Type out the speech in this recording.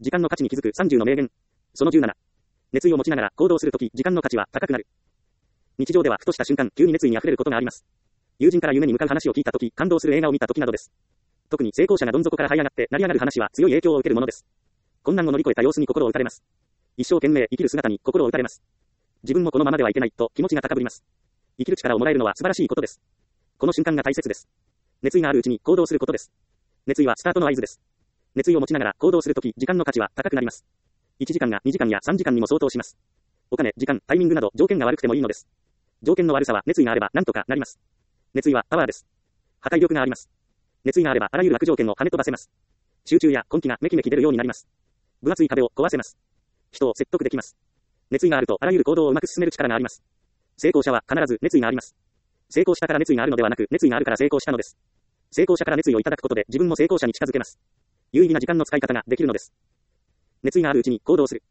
時間の価値に気づく30の名言。その17。熱意を持ちながら行動するとき、時間の価値は高くなる。日常ではふとした瞬間、急に熱意に溢れることがあります。友人から夢に向かう話を聞いたとき、感動する映画を見たときなどです。特に成功者がどん底から這い上がって成り上がる話は強い影響を受けるものです。困難を乗り越えた様子に心を打たれます。一生懸命生きる姿に心を打たれます。自分もこのままではいけないと気持ちが高ぶります。生きる力をもらえるのは素晴らしいことです。この瞬間が大切です。熱意があるうちに行動することです。熱意はスタートの合図です。熱意を持ちながら行動するとき、時間の価値は高くなります。1時間が2時間や3時間にも相当します。お金、時間、タイミングなど条件が悪くてもいいのです。条件の悪さは熱意があれば何とかなります。熱意はパワーです。破壊力があります。熱意があればあらゆる悪条件を跳ね飛ばせます。集中や根気がめきめき出るようになります。分厚い壁を壊せます。人を説得できます。熱意があるとあらゆる行動をうまく進める力があります。成功者は必ず熱意があります。成功したから熱意があるのではなく、熱意があるから成功したのです。成功者から熱意をいただくことで自分も成功者に近づけます。有意義な時間の使い方ができるのです。熱意があるうちに行動する。